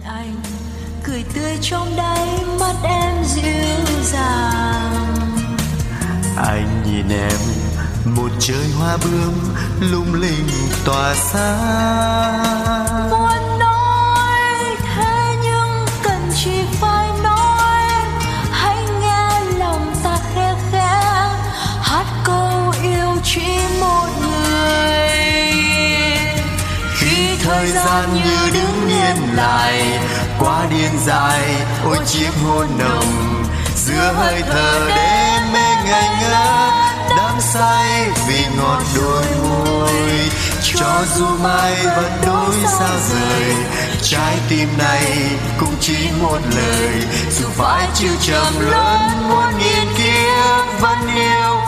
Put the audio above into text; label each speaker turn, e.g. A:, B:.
A: anh, cười tươi trong đáy mắt em dịu dàng.
B: Anh nhìn em một trời hoa bướm lung linh tỏa sáng.
A: Muốn nói thế nhưng cần chỉ phải nói, hãy nghe lòng ta khe khẽ hát câu yêu chỉ một người.
B: Khi thời gian như đứng yên lại, quá điên dài ôi chiếc hôn nồng, giữa hơi thở đêm mê ngây ngất đắm say vì ngọt đôi môi. Cho dù mai vẫn đôi sao rời, trái tim này cũng chỉ một lời, dù phải chịu trầm luân muôn nghìn kiếp vẫn yêu